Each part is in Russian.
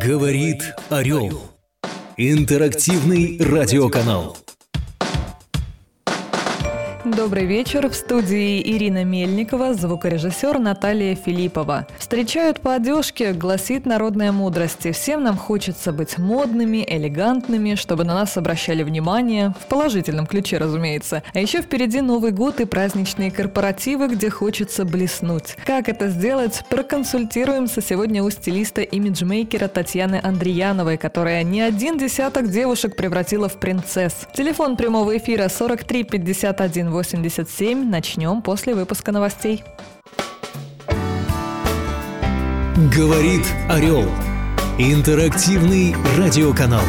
Говорит Орел. Интерактивный радиоканал. Добрый вечер. В студии Ирина Мельникова, звукорежиссер Наталья Филиппова. Встречают по одежке, гласит народная мудрость. И всем нам хочется быть модными, элегантными, чтобы на нас обращали внимание. В положительном ключе, разумеется. А еще впереди Новый год и праздничные корпоративы, где хочется блеснуть. Как это сделать, проконсультируемся сегодня у стилиста-имиджмейкера Татьяны Андрияновой, которая не один десяток девушек превратила в принцесс. Телефон прямого эфира 43 51 87. Начнем после выпуска новостей. Говорит Орел. Интерактивный радиоканал.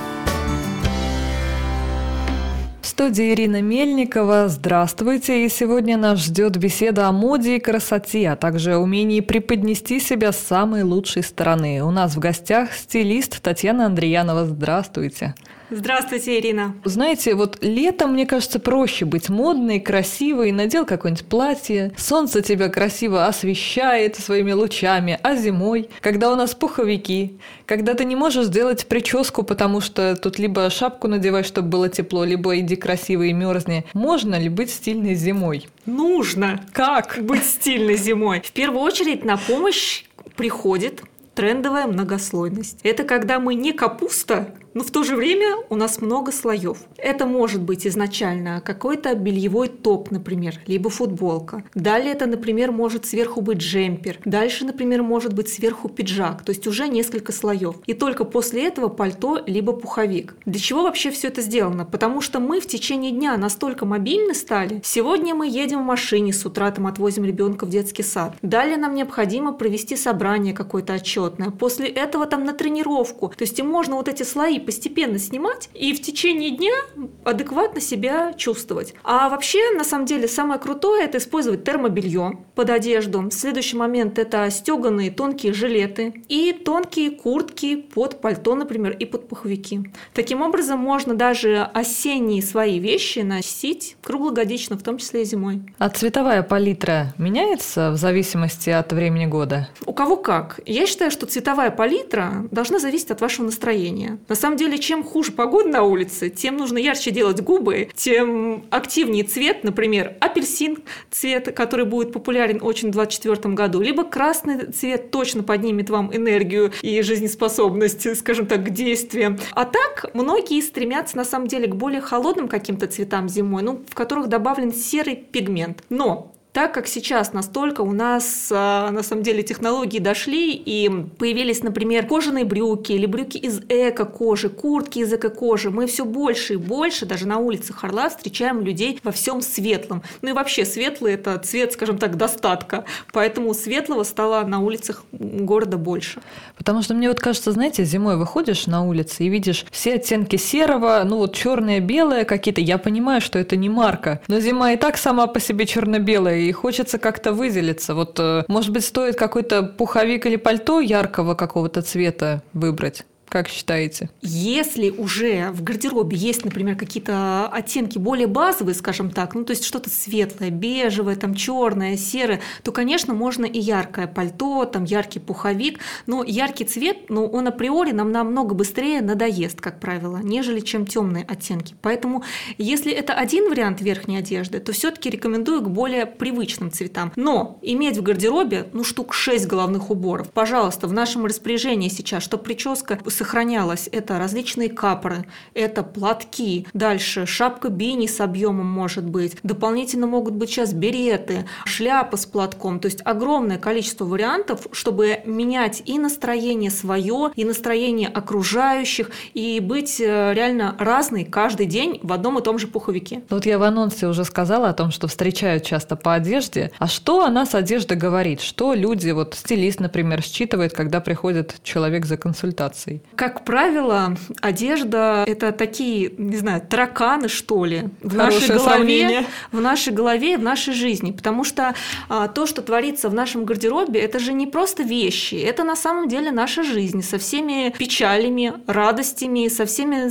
В студии Ирина Мельникова. Здравствуйте. И сегодня нас ждет беседа о моде и красоте, а также умении преподнести себя с самой лучшей стороны. У нас в гостях стилист Татьяна Андриянова. Здравствуйте. Здравствуйте, Ирина. Знаете, вот летом, мне кажется, проще быть модной, красивой. Надел какое-нибудь платье, солнце тебя красиво освещает своими лучами. А зимой, когда у нас пуховики, когда ты не можешь сделать прическу, потому что тут либо шапку надевай, чтобы было тепло, либо иди красиво и мерзни. Можно ли быть стильной зимой? Нужно. Как быть стильной зимой? В первую очередь на помощь приходит трендовая многослойность. Это когда мы не капуста, но в то же время у нас много слоев. Это может быть изначально какой-то бельевой топ, например, либо футболка. Далее это, например, может сверху быть джемпер. Дальше, например, может быть сверху пиджак. То есть уже несколько слоев. И только после этого пальто либо пуховик. Для чего вообще все это сделано? Потому что мы в течение дня настолько мобильны стали. Сегодня мы едем в машине с утра, там отвозим ребенка в детский сад. Далее нам необходимо провести собрание какое-то отчетное. После этого там на тренировку. То есть и можно вот эти слои постепенно снимать и в течение дня адекватно себя чувствовать. А вообще, на самом деле, самое крутое – это использовать термобелье под одежду. Следующий момент – это стеганые тонкие жилеты и тонкие куртки под пальто, например, и под пуховики. Таким образом, можно даже осенние свои вещи носить круглогодично, в том числе и зимой. А цветовая палитра меняется в зависимости от времени года? У кого как. Я считаю, что цветовая палитра должна зависеть от вашего настроения. На самом деле, чем хуже погода на улице, тем нужно ярче делать губы, тем активнее цвет, например, апельсин цвет, который будет популярен очень в 2024 году, либо красный цвет точно поднимет вам энергию и жизнеспособность, скажем так, к действиям. А так, многие стремятся на самом деле к более холодным каким-то цветам зимой, в которых добавлен серый пигмент. Но так как сейчас настолько у нас, на самом деле, технологии дошли и появились, например, кожаные брюки или брюки из эко-кожи, куртки из эко-кожи, мы все больше и больше даже на улицах Орла встречаем людей во всем светлом. Ну и вообще светлый – это цвет, скажем так, достатка. Поэтому светлого стало на улицах города больше. Потому что мне вот кажется, знаете, зимой выходишь на улицы и видишь все оттенки серого, черное, белое какие-то. Я понимаю, что это не марка, но зима и так сама по себе черно-белая, и хочется как-то выделиться. Вот, может быть, стоит какой-то пуховик или пальто яркого какого-то цвета выбрать? Как считаете? Если уже в гардеробе есть, например, какие-то оттенки более базовые, скажем так, то есть что-то светлое, бежевое, черное, серое, то, конечно, можно и яркое пальто, яркий пуховик, но яркий цвет, он априори нам намного быстрее надоест, как правило, нежели чем темные оттенки. Поэтому, если это один вариант верхней одежды, то все-таки рекомендую к более привычным цветам. Но иметь в гардеробе, штук 6 головных уборов. Пожалуйста, в нашем распоряжении сейчас, чтобы прическа сохранялась, это различные капоры, это платки, дальше шапка бини с объемом может быть, дополнительно могут быть сейчас береты, шляпа с платком, то есть огромное количество вариантов, чтобы менять и настроение свое, и настроение окружающих, и быть реально разной каждый день в одном и том же пуховике. Вот я в анонсе уже сказала о том, что встречают часто по одежде. А что о нас одежда говорит? Что люди, стилист, например, считывает, когда приходит человек за консультацией? Как правило, одежда – это такие, не знаю, тараканы, что ли, в нашей голове и в нашей жизни. Потому что то, что творится в нашем гардеробе, это же не просто вещи, это на самом деле наша жизнь со всеми печалями, радостями, со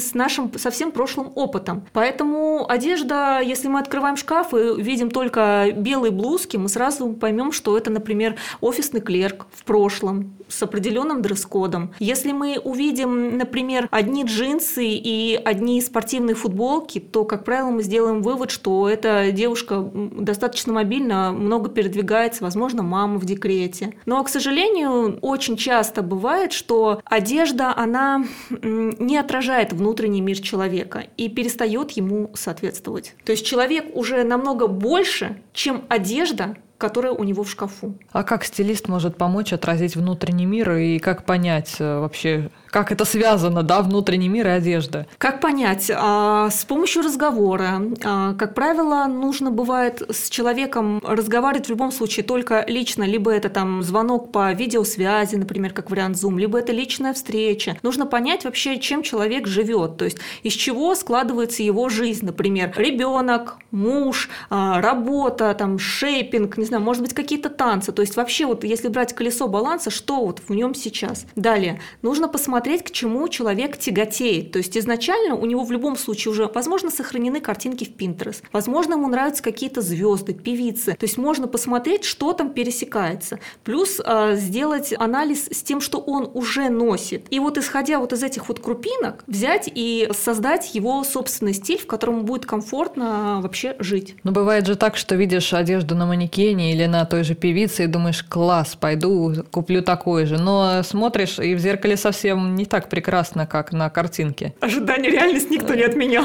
всем прошлым опытом. Поэтому одежда, если мы открываем шкаф и видим только белые блузки, мы сразу поймем, что это, например, офисный клерк в прошлом, с определенным дресс-кодом. Если мы увидим, например, одни джинсы и одни спортивные футболки, то, как правило, мы сделаем вывод, что эта девушка достаточно мобильна, много передвигается, возможно, мама в декрете. Но, к сожалению, очень часто бывает, что одежда, она не отражает внутренний мир человека и перестает ему соответствовать. То есть человек уже намного больше, чем одежда, которая у него в шкафу. А как стилист может помочь отразить внутренний мир и как понять вообще, как это связано, да, внутренний мир и одежда? Как понять? С помощью разговора. Как правило, нужно бывает с человеком разговаривать в любом случае только лично, либо это там звонок по видеосвязи, например, как вариант Zoom, либо это личная встреча. Нужно понять вообще, чем человек живет, то есть из чего складывается его жизнь, например, ребенок, муж, работа, там, шейпинг, не знаю, может быть, какие-то танцы. То есть вообще вот если брать колесо баланса, что вот в нем сейчас? Далее, нужно посмотреть, к чему человек тяготеет. То есть изначально у него в любом случае уже, возможно, сохранены картинки в Pinterest. Возможно, ему нравятся какие-то звезды, певицы. То есть можно посмотреть, что там пересекается. Плюс сделать анализ с тем, что он уже носит. И вот исходя вот из этих вот крупинок, взять и создать его собственный стиль, в котором ему будет комфортно вообще жить. Но бывает же так, что видишь одежду на манекене или на той же певице и думаешь, класс, пойду куплю такой же. Но смотришь, и в зеркале совсем не так прекрасно, как на картинке. Ожидание реальность никто не отменял.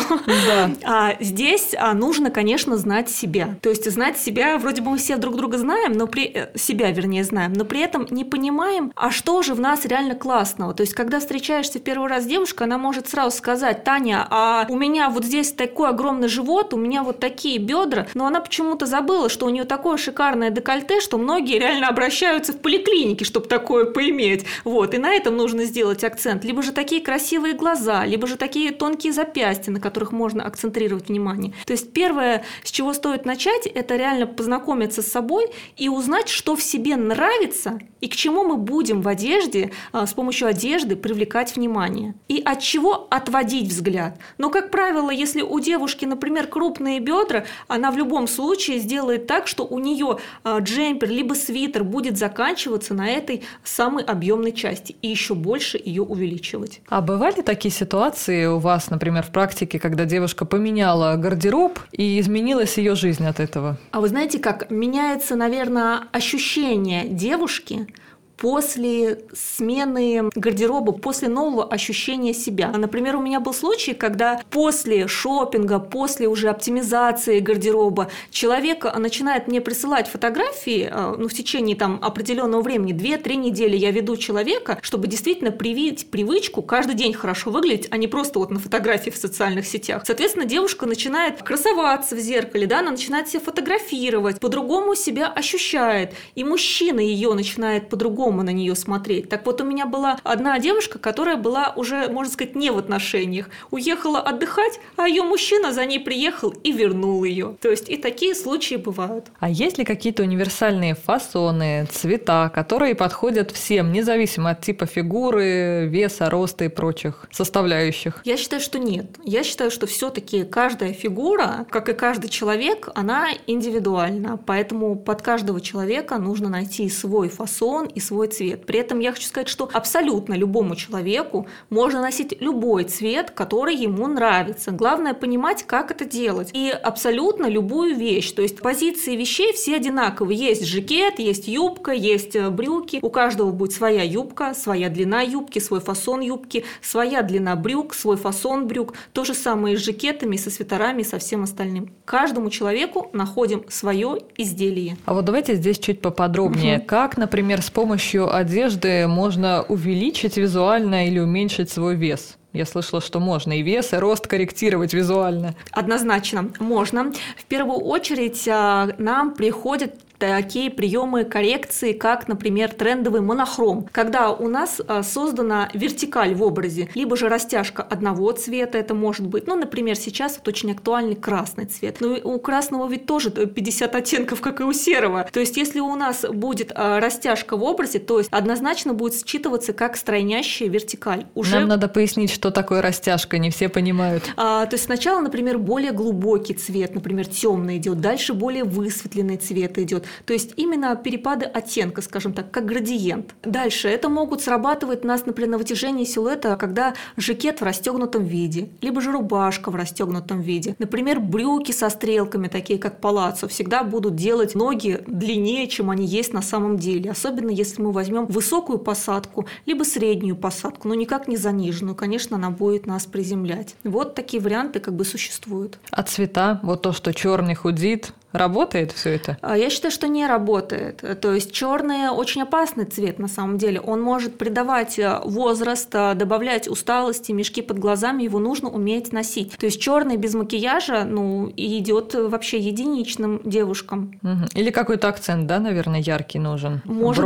Да. Здесь нужно, конечно, знать себя. То есть знать себя, вроде бы мы все друг друга знаем, но себя, вернее, знаем, но при этом не понимаем, а что же в нас реально классного. То есть когда встречаешься в первый раз с девушкой, она может сразу сказать: Таня, а у меня вот здесь такой огромный живот, у меня вот такие бедра, но она почему-то забыла, что у нее такое шикарное декольте, что многие реально обращаются в поликлинике, чтобы такое поиметь. Вот. И на этом нужно сделать акцент. Либо же такие красивые глаза, либо же такие тонкие запястья, на которых можно акцентрировать внимание. То есть первое, с чего стоит начать, это реально познакомиться с собой и узнать, что в себе нравится и к чему мы будем в одежде, с помощью одежды привлекать внимание. И от чего отводить взгляд. Но, как правило, если у девушки, например, крупные бедра, она в любом случае сделает так, что у нее джемпер либо свитер будет заканчиваться на этой самой объемной части и еще больше ее увеличивать. А бывали такие ситуации у вас, например, в практике, когда девушка поменяла гардероб и изменилась ее жизнь от этого? А вы знаете, как меняется, наверное, ощущение девушки после смены гардероба, после нового ощущения себя. Например, у меня был случай, когда после шопинга, после уже оптимизации гардероба человек начинает мне присылать фотографии, в течение там определенного времени, 2-3 недели я веду человека, чтобы действительно привить привычку каждый день хорошо выглядеть, а не просто вот на фотографии в социальных сетях. Соответственно, девушка начинает красоваться в зеркале, да, она начинает себя фотографировать, по-другому себя ощущает, и мужчина ее начинает по-другому на нее смотреть. Так вот, у меня была одна девушка, которая была уже, можно сказать, не в отношениях. Уехала отдыхать, а ее мужчина за ней приехал и вернул ее. То есть и такие случаи бывают. А есть ли какие-то универсальные фасоны, цвета, которые подходят всем, независимо от типа фигуры, веса, роста и прочих составляющих? Я считаю, что нет. Я считаю, что все-таки каждая фигура, как и каждый человек, она индивидуальна. Поэтому под каждого человека нужно найти свой фасон и свой цвет. При этом я хочу сказать, что абсолютно любому человеку можно носить любой цвет, который ему нравится. Главное понимать, как это делать. И абсолютно любую вещь. То есть позиции вещей все одинаковые. Есть жакет, есть юбка, есть брюки. У каждого будет своя юбка, своя длина юбки, свой фасон юбки, своя длина брюк, свой фасон брюк. То же самое и с жакетами, со свитерами, и со всем остальным. Каждому человеку находим свое изделие. А вот давайте здесь чуть поподробнее. Как, например, с помощью одежды можно увеличить визуально или уменьшить свой вес? Я слышала, что можно и вес, и рост корректировать визуально. Однозначно можно. В первую очередь нам приходят такие приемы коррекции, как, например, трендовый монохром, когда у нас создана вертикаль в образе, либо же растяжка одного цвета, это может быть, например, сейчас вот очень актуальный красный цвет. Но у красного ведь тоже 50 оттенков, как и у серого. То есть, если у нас будет растяжка в образе, то есть однозначно будет считываться как стройнящая вертикаль. Нам надо пояснить, что такое растяжка, не все понимают. То есть сначала, например, более глубокий цвет, например, темный идет, дальше более высветленный цвет идет. То есть именно перепады оттенка, скажем так, как градиент. Дальше это могут срабатывать у нас, например, на вытяжении силуэта, когда жакет в расстегнутом виде, либо же рубашка в расстегнутом виде. Например, брюки со стрелками, такие как палаццо, всегда будут делать ноги длиннее, чем они есть на самом деле. Особенно если мы возьмем высокую посадку, либо среднюю посадку, но никак не заниженную. Конечно, она будет нас приземлять. Вот такие варианты как бы существуют. А цвета? Вот то, что черный худит, работает все это? Я считаю, что не работает. То есть черный очень опасный цвет на самом деле. Он может придавать возраст, добавлять усталости, мешки под глазами. Его нужно уметь носить. То есть черный без макияжа, идет вообще единичным девушкам. Или какой-то акцент, да, наверное, яркий нужен.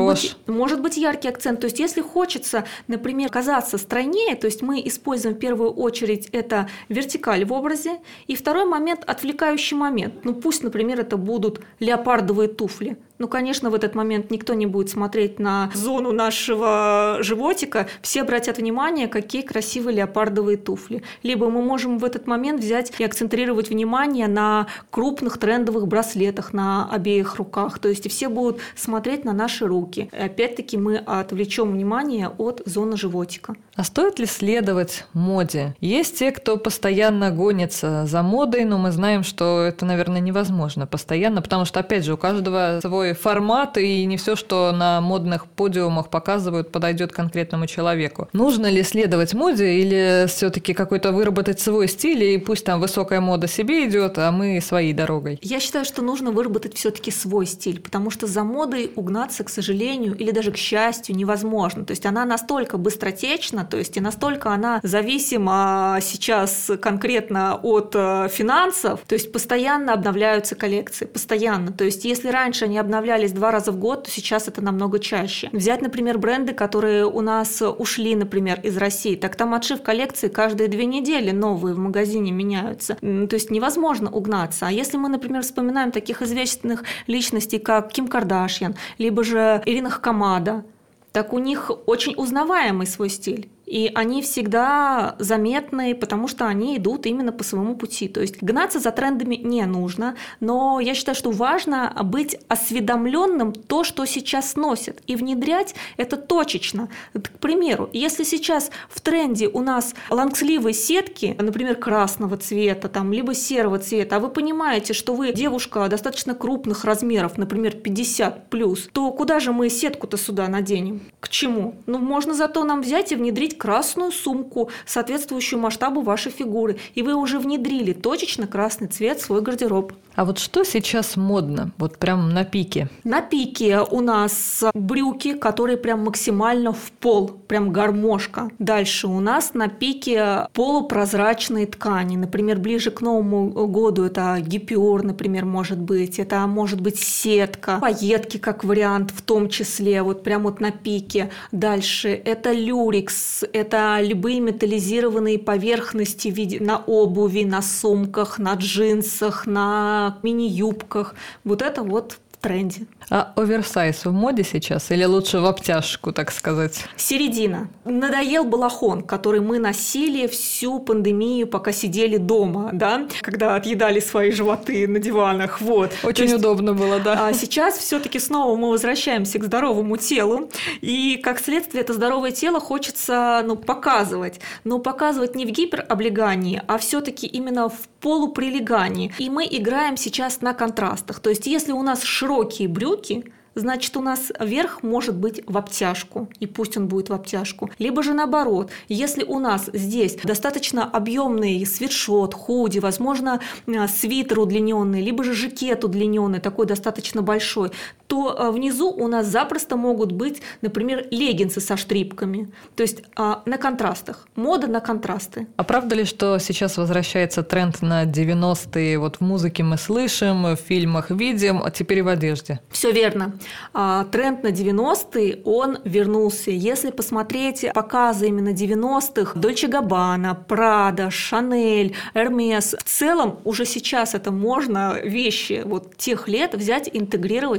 Может быть яркий акцент. То есть если хочется, например, казаться стройнее, то есть мы используем в первую очередь это вертикаль в образе, и второй момент – отвлекающий момент. Пусть, например, это будут леопардовые туфли. Конечно, в этот момент никто не будет смотреть на зону нашего животика. Все обратят внимание, какие красивые леопардовые туфли. Либо мы можем в этот момент взять и акцентрировать внимание на крупных трендовых браслетах на обеих руках. То есть все будут смотреть на наши руки. И опять-таки мы отвлечем внимание от зоны животика. А стоит ли следовать моде? Есть те, кто постоянно гонится за модой, но мы знаем, что это, наверное, невозможно постоянно, потому что, опять же, у каждого свой формат, и не все, что на модных подиумах показывают, подойдет конкретному человеку. Нужно ли следовать моде или все-таки какой-то выработать свой стиль, и пусть там высокая мода себе идет, а мы своей дорогой? Я считаю, что нужно выработать все-таки свой стиль, потому что за модой угнаться, к сожалению, или даже к счастью, невозможно. То есть она настолько быстротечна, то есть и настолько она зависима сейчас конкретно от финансов, то есть постоянно обновляются коллекции, постоянно. То есть если раньше они обновлялись 2 раза в год, то сейчас это намного чаще. Взять, например, бренды, которые у нас ушли, например, из России, так там отшив коллекции каждые 2 недели новые в магазине меняются. То есть невозможно угнаться. А если мы, например, вспоминаем таких известных личностей, как Ким Кардашьян, либо же Ирина Хакамада, так у них очень узнаваемый свой стиль. И они всегда заметны, потому что они идут именно по своему пути. То есть гнаться за трендами не нужно, но я считаю, что важно быть осведомленным то, что сейчас носят, и внедрять это точечно. К примеру, если сейчас в тренде у нас лонгсливые сетки, например, красного цвета, либо серого цвета, а вы понимаете, что вы девушка достаточно крупных размеров, например, 50+, то куда же мы сетку-то сюда наденем? К чему? Можно зато нам взять и внедрить красную сумку, соответствующую масштабу вашей фигуры. И вы уже внедрили точечно красный цвет в свой гардероб. А вот что сейчас модно? Вот прям на пике. На пике у нас брюки, которые прям максимально в пол, прям гармошка. Дальше у нас на пике полупрозрачные ткани. Например, ближе к Новому году это гипюр, например, может быть. Это может быть сетка, пайетки как вариант в том числе, вот прям вот на пике. Дальше это люрекс, это любые металлизированные поверхности в виде на обуви, на сумках, на джинсах, на мини-юбках. Вот это вот в тренде. А оверсайз в моде сейчас или лучше в обтяжку, так сказать? Середина. Надоел балахон, который мы носили всю пандемию, пока сидели дома, да, когда отъедали свои животы на диванах. Вот. Очень удобно было, да. А сейчас все-таки снова мы возвращаемся к здоровому телу, и как следствие это здоровое тело хочется показывать. Но показывать не в гипероблегании, а все-таки именно в полуприлегании. И мы играем сейчас на контрастах. То есть если у нас широкие брюки, значит, у нас верх может быть в обтяжку, и пусть он будет в обтяжку. Либо же наоборот, если у нас здесь достаточно объемный свитшот, худи, возможно, свитер удлиненный, либо же жакет удлиненный, такой достаточно большой, то внизу у нас запросто могут быть, например, леггинсы со штрипками. То есть на контрастах. Мода на контрасты. А правда ли, что сейчас возвращается тренд на 90-е? Вот в музыке мы слышим, в фильмах видим, а теперь и в одежде. Все верно. Тренд на 90-е, он вернулся. Если посмотреть показы именно 90-х, Дольче Габбана, Прада, Шанель, Эрмес, в целом уже сейчас это можно вещи вот тех лет взять и интегрировать в свой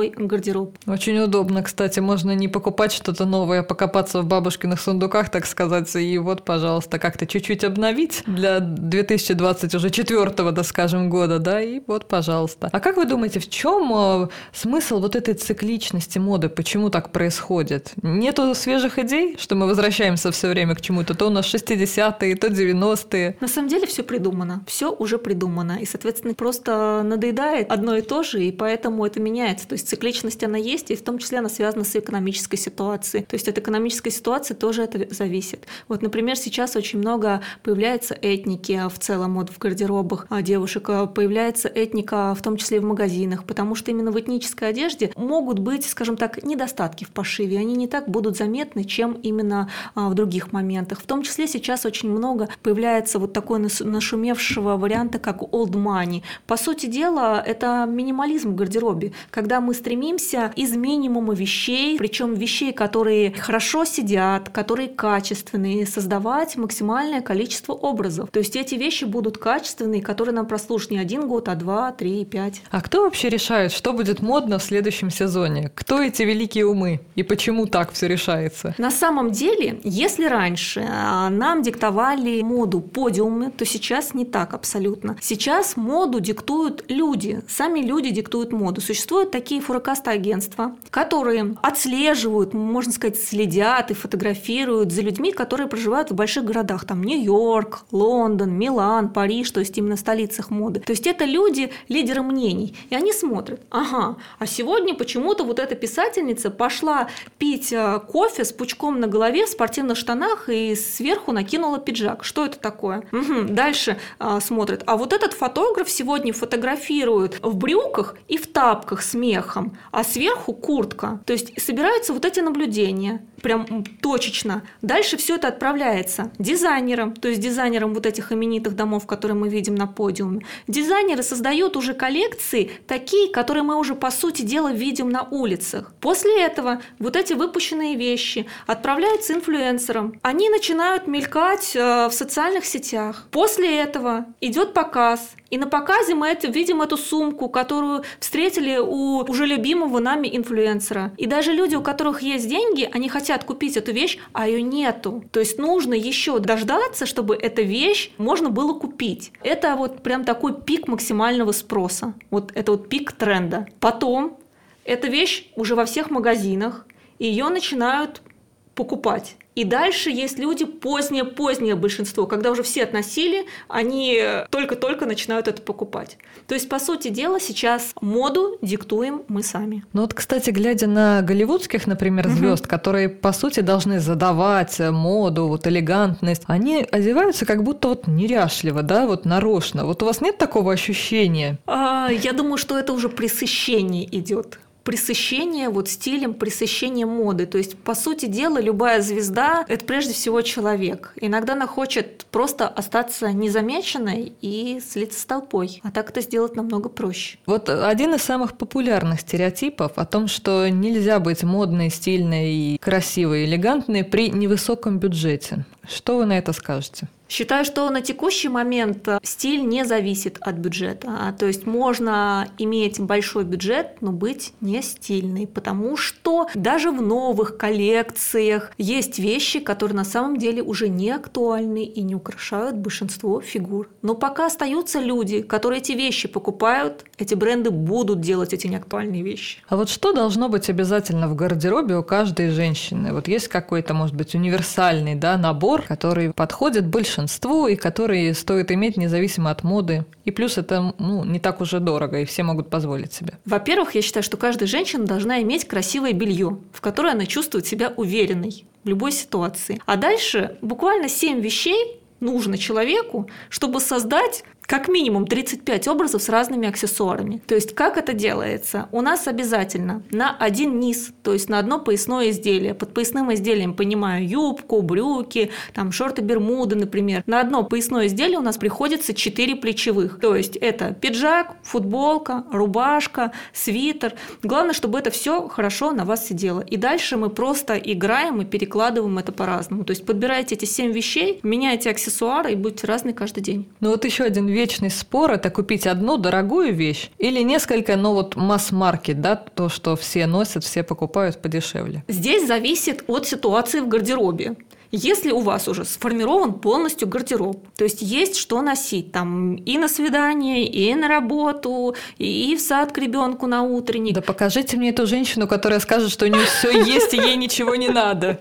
свой гардероб. Очень удобно, кстати. Можно не покупать что-то новое, а покопаться в бабушкиных сундуках, так сказать, и вот, пожалуйста, как-то чуть-чуть обновить для 2024, да, скажем, года, да, и вот, пожалуйста. А как вы думаете, в чем смысл вот этой цикличности моды? Почему так происходит? Нету свежих идей, что мы возвращаемся все время к чему-то? То у нас 60-е, то 90-е. На самом деле все придумано, все уже придумано, и, соответственно, просто надоедает одно и то же, и поэтому это меняется. То есть цикличность, она есть, и в том числе она связана с экономической ситуацией. То есть от экономической ситуации тоже это зависит. Вот, например, сейчас очень много появляется этники в целом вот в гардеробах девушек, появляется этника в том числе и в магазинах, потому что именно в этнической одежде могут быть, скажем так, недостатки в пошиве, они не так будут заметны, чем именно в других моментах. В том числе сейчас очень много появляется вот такой нашумевшего варианта, как old money. По сути дела, это минимализм в гардеробе, когда мы стремимся из минимума вещей, причем вещей, которые хорошо сидят, которые качественные, создавать максимальное количество образов. То есть эти вещи будут качественные, которые нам прослужат не 1 год, а 2, 3, 5. А кто вообще решает, что будет модно в следующем сезоне? Кто эти великие умы? И почему так все решается? На самом деле, если раньше нам диктовали моду подиумы, то сейчас не так абсолютно. Сейчас моду диктуют люди. Сами люди диктуют моду. Существуют такие форекаст-агентства, которые отслеживают, можно сказать, следят и фотографируют за людьми, которые проживают в больших городах. Там Нью-Йорк, Лондон, Милан, Париж, то есть именно в столицах моды. То есть это люди, лидеры мнений. И они смотрят, ага, а сегодня почему-то вот эта писательница пошла пить кофе с пучком на голове в спортивных штанах и сверху накинула пиджак. Что это такое? Дальше смотрят. А вот этот фотограф сегодня фотографирует в брюках и в тапках с мехом, а сверху куртка. То есть собираются вот эти наблюдения прям точечно. Дальше все это отправляется дизайнерам, то есть дизайнерам вот этих именитых домов, которые мы видим на подиуме. Дизайнеры создают уже коллекции такие, которые мы уже по сути дела видим на улицах. После этого вот эти выпущенные вещи отправляются инфлюенсерам. Они начинают мелькать в социальных сетях. После этого идет показ. И на показе мы видим эту сумку, которую встретили у уже любимого нами инфлюенсера. И даже люди, у которых есть деньги, они хотят купить эту вещь, а ее нету. То есть нужно еще дождаться, чтобы эту вещь можно было купить. Это вот прям такой пик максимального спроса. Вот это вот пик тренда. Потом эта вещь уже во всех магазинах, и ее начинают покупать. И дальше есть люди, позднее большинство, когда уже все относили, они только-только начинают это покупать. То есть, по сути дела, сейчас моду диктуем мы сами. Ну вот, кстати, глядя на голливудских, например, звезд, которые, по сути, должны задавать моду, вот элегантность, они одеваются как будто вот неряшливо, да, вот нарочно. Вот у вас нет такого ощущения? Я думаю, что это уже пресыщение идет. Пресыщение вот стилем, пресыщение моды. То есть, по сути дела, любая звезда – это прежде всего человек. Иногда она хочет просто остаться незамеченной и слиться с толпой. А так это сделать намного проще. Вот один из самых популярных стереотипов о том, что нельзя быть модной, стильной, и красивой, элегантной при невысоком бюджете. Что вы на это скажете? Считаю, что на текущий момент стиль не зависит от бюджета. То есть можно иметь большой бюджет, но быть не стильной, потому что даже в новых коллекциях есть вещи, которые на самом деле уже не актуальны и не украшают большинство фигур. Но пока остаются люди, которые эти вещи покупают, эти бренды будут делать эти неактуальные вещи. А вот что должно быть обязательно в гардеробе у каждой женщины? Вот есть какой-то, может быть, универсальный, да, набор, который подходит большинству и который стоит иметь независимо от моды. И плюс это не так уже дорого, и все могут позволить себе. Во-первых, я считаю, что каждая женщина должна иметь красивое белье, в которое она чувствует себя уверенной в любой ситуации. А дальше буквально 7 вещей нужно человеку, чтобы создать как минимум 35 образов с разными аксессуарами. То есть, как это делается? У нас обязательно на один низ, то есть на одно поясное изделие. Под поясным изделием понимаю юбку, брюки, там шорты, бермуды, например. На одно поясное изделие у нас приходится 4 плечевых. То есть, это пиджак, футболка, рубашка, свитер. Главное, чтобы это все хорошо на вас сидело. И дальше мы просто играем и перекладываем это по-разному. То есть, подбираете эти 7 вещей, меняете аксессуары и будете разные каждый день. Ну вот еще один вечный спор – это купить одну дорогую вещь или несколько, масс-маркет, да, то, что все носят, все покупают подешевле? Здесь зависит от ситуации в гардеробе. Если у вас уже сформирован полностью гардероб, то есть есть что носить там и на свидание, и на работу, и в сад к ребенку на утренник. Да покажите мне эту женщину, которая скажет, что у нее все есть и ей ничего не надо.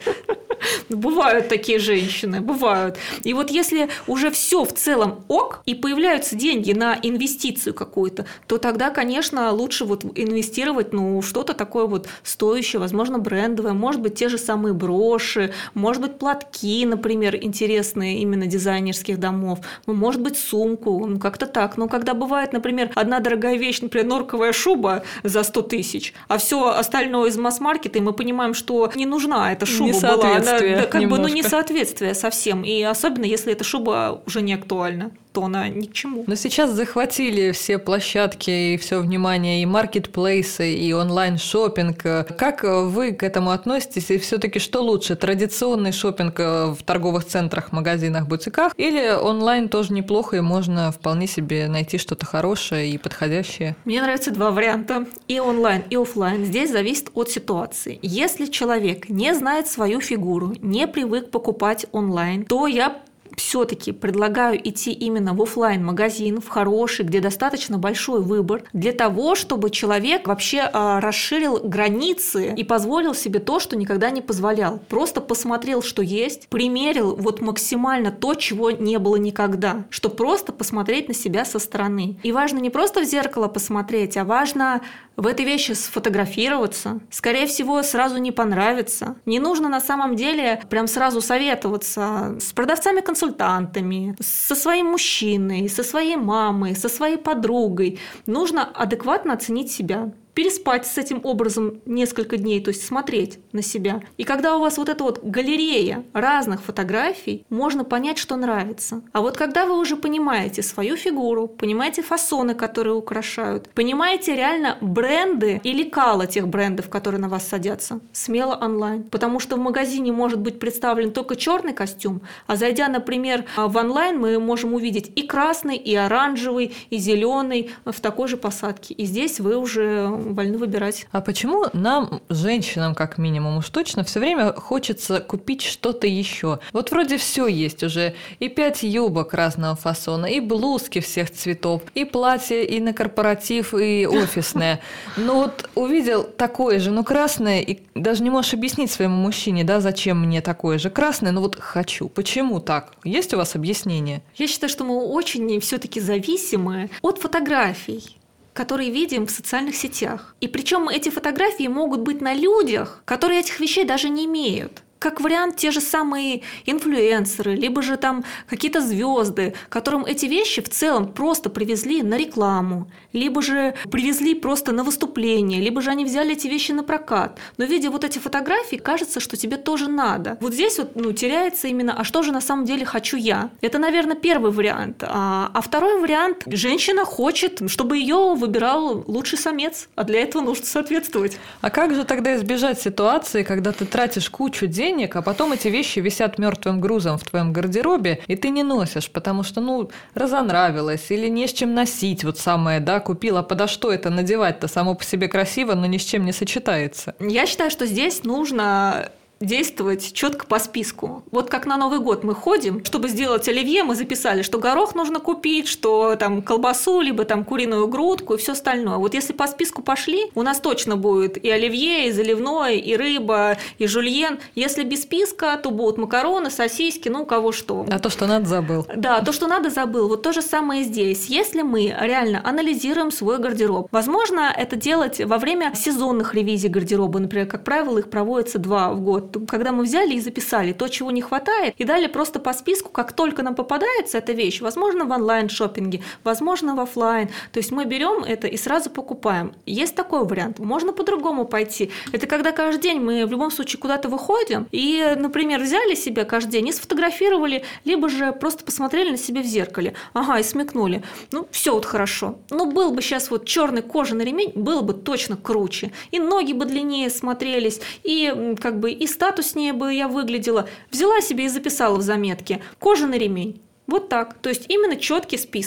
Бывают такие женщины, бывают. И вот если уже все в целом ок, и появляются деньги на инвестицию какую-то, то тогда, конечно, лучше инвестировать что-то такое стоящее, возможно, брендовое, может быть, те же самые броши, может быть, платки, например, интересные именно дизайнерских домов, может быть, сумку, как-то так. Но когда бывает, например, одна дорогая вещь, например, норковая шуба за 100 тысяч, а все остальное из масс-маркета, и мы понимаем, что не нужна эта шуба была. Несоответствие совсем. И особенно, если эта шуба уже не актуальна, то она ни к чему. Но сейчас захватили все площадки и все внимание, и маркетплейсы, и онлайн-шоппинг. Как вы к этому относитесь? И все-таки что лучше? Традиционный шоппинг в торговых центрах, магазинах, бутиках? Или онлайн тоже неплохо, и можно вполне себе найти что-то хорошее и подходящее? Мне нравятся два варианта. И онлайн, и офлайн. Здесь зависит от ситуации. Если человек не знает свою фигуру, не привык покупать онлайн, то я все-таки предлагаю идти именно в офлайн-магазин, в хороший, где достаточно большой выбор, для того, чтобы человек вообще расширил границы и позволил себе то, что никогда не позволял. Просто посмотрел, что есть, примерил максимально то, чего не было никогда, чтобы просто посмотреть на себя со стороны. И важно не просто в зеркало посмотреть, а важно в этой вещи сфотографироваться. Скорее всего, сразу не понравится. Не нужно на самом деле прям сразу советоваться с продавцами-консультантами, со своим мужчиной, со своей мамой, со своей подругой. Нужно адекватно оценить себя. Переспать с этим образом несколько дней, то есть смотреть на себя. И когда у вас эта галерея разных фотографий, можно понять, что нравится. А когда вы уже понимаете свою фигуру, понимаете фасоны, которые украшают, понимаете реально бренды и лекала тех брендов, которые на вас садятся, смело онлайн. Потому что в магазине может быть представлен только черный костюм, а зайдя, например, в онлайн, мы можем увидеть и красный, и оранжевый, и зеленый в такой же посадке. И здесь вы уже вольны выбирать. А почему нам, женщинам, как минимум, уж точно, все время хочется купить что-то еще? Вроде все есть уже. И 5 юбок разного фасона, и блузки всех цветов, и платье, и на корпоратив, и офисное. Но увидел такое же, красное, и даже не можешь объяснить своему мужчине, да, зачем мне такое же красное, но хочу. Почему так? Есть у вас объяснение? Я считаю, что мы очень все-таки зависимы от фотографий, которые видим в социальных сетях. И причем эти фотографии могут быть на людях, которые этих вещей даже не имеют. Как вариант, те же самые инфлюенсеры, либо же там какие-то звезды, которым эти вещи в целом просто привезли на рекламу, либо же привезли просто на выступление, либо же они взяли эти вещи на прокат. Но видя эти фотографии, кажется, что тебе тоже надо. Здесь теряется именно, а что же на самом деле хочу я? Это, наверное, первый вариант. А второй вариант, женщина хочет, чтобы ее выбирал лучший самец, а для этого нужно соответствовать. А как же тогда избежать ситуации, когда ты тратишь кучу денег, а потом эти вещи висят мертвым грузом в твоем гардеробе, и ты не носишь, потому что, разонравилось, или не с чем носить, самое, да, купила, подо что это надевать-то, само по себе красиво, но ни с чем не сочетается. Я считаю, что здесь нужно действовать четко по списку. Как на Новый год мы ходим, чтобы сделать оливье, мы записали, что горох нужно купить, что там колбасу, либо там куриную грудку и все остальное. Если по списку пошли, у нас точно будет и оливье, и заливное, и рыба, и жульен. Если без списка, то будут макароны, сосиски, у кого что. А то, что надо, забыл. Да, то, что надо, забыл. То же самое здесь. Если мы реально анализируем свой гардероб, возможно, это делать во время сезонных ревизий гардероба. Например, как правило, их проводится 2 в год. Когда мы взяли и записали то, чего не хватает, и дали просто по списку, как только нам попадается эта вещь, возможно, в онлайн-шоппинге, возможно, в офлайн. То есть мы берем это и сразу покупаем. Есть такой вариант. Можно по-другому пойти. Это когда каждый день мы в любом случае куда-то выходим и, например, взяли себя каждый день и сфотографировали, либо же просто посмотрели на себя в зеркале. Ага, и смекнули. Все хорошо. Был бы сейчас черный кожаный ремень, было бы точно круче. И ноги бы длиннее смотрелись, и и статуснее бы я выглядела. Взяла себе и записала в заметке: кожаный ремень. Так. То есть именно четкий список.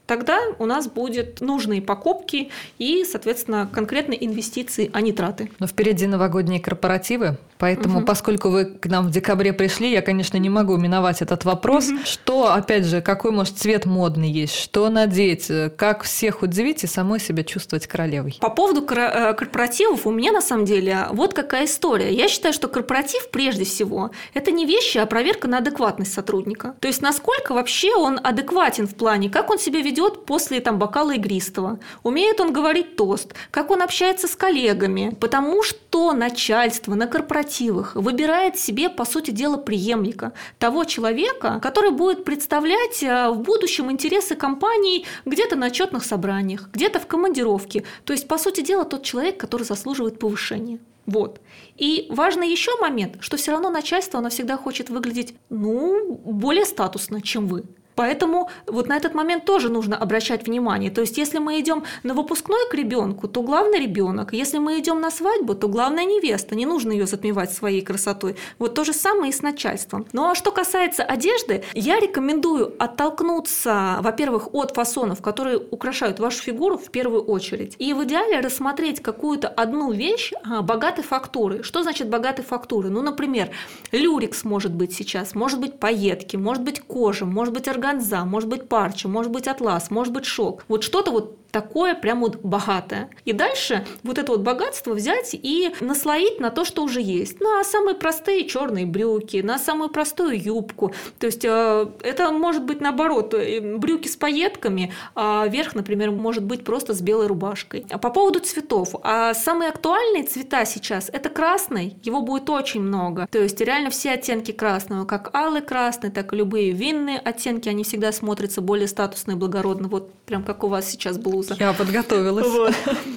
тогда у нас будут нужные покупки и, соответственно, конкретные инвестиции, а не траты. Но впереди новогодние корпоративы, поэтому, поскольку вы к нам в декабре пришли, я, конечно, не могу миновать этот вопрос. Что, опять же, какой, может, цвет модный есть, что надеть, как всех удивить и самой себя чувствовать королевой? По поводу корпоративов у меня, на самом деле, вот какая история. Я считаю, что корпоратив, прежде всего, это не вещи, а проверка на адекватность сотрудника. То есть, насколько вообще он адекватен в плане, как он себя ведет после бокала игристого, умеет он говорить тост, как он общается с коллегами, потому что начальство на корпоративах выбирает себе, по сути дела, преемника, того человека, который будет представлять в будущем интересы компании где-то на отчетных собраниях, где-то в командировке. То есть, по сути дела, тот человек, который заслуживает повышения. Вот. И важный еще момент, что все равно начальство, оно всегда хочет выглядеть, более статусно, чем вы. Поэтому вот на этот момент тоже нужно обращать внимание. То есть, если мы идем на выпускной к ребенку, то главный ребенок. Если мы идем на свадьбу, то главная невеста. Не нужно ее затмевать своей красотой. Вот то же самое и с начальством. Ну а что касается одежды, я рекомендую оттолкнуться, во-первых, от фасонов, которые украшают вашу фигуру в первую очередь. И в идеале рассмотреть какую-то одну вещь богатой фактуры. Что значит богатой фактуры? Например, люрекс может быть сейчас, может быть пайетки, может быть кожа, может быть органза, может быть парча, может быть атлас, может быть шелк. Вот что-то вот такое прям вот богатое. И дальше вот это вот богатство взять и наслоить на то, что уже есть. На самые простые черные брюки, на самую простую юбку. То есть это может быть наоборот, брюки с пайетками, а верх, например, может быть просто с белой рубашкой. А по поводу цветов. Самые актуальные цвета сейчас – это красный, его будет очень много. То есть реально все оттенки красного, как алый красный, так и любые винные оттенки, они всегда смотрятся более статусно и благородно. Вот прям как у вас сейчас блуза. Я подготовилась. Вот.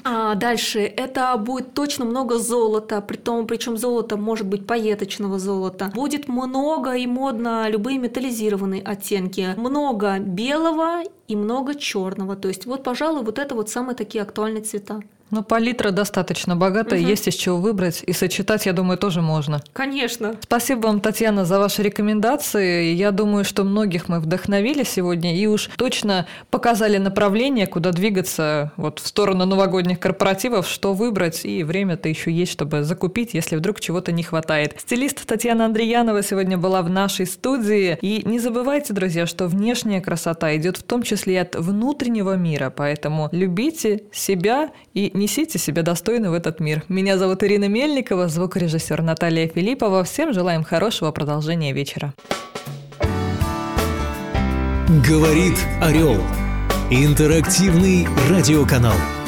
Дальше это будет точно много золота, причем золото может быть пайеточного золота. Будет много и модно любые металлизированные оттенки. Много белого и много черного. То есть вот, пожалуй, вот это вот самые такие актуальные цвета. Палитра достаточно богатая, есть из чего выбрать, и сочетать, я думаю, тоже можно. Конечно. Спасибо вам, Татьяна, за ваши рекомендации. Я думаю, что многих мы вдохновили сегодня и уж точно показали направление, куда двигаться вот в сторону новогодних корпоративов, что выбрать, и время-то еще есть, чтобы закупить, если вдруг чего-то не хватает. Стилист Татьяна Андреянова сегодня была в нашей студии. И не забывайте, друзья, что внешняя красота идет в том числе и от внутреннего мира, поэтому любите себя и несите себя достойно в этот мир. Меня зовут Ирина Мельникова, звукорежиссер Наталья Филиппова. Всем желаем хорошего продолжения вечера. Говорит Орел. Интерактивный радиоканал.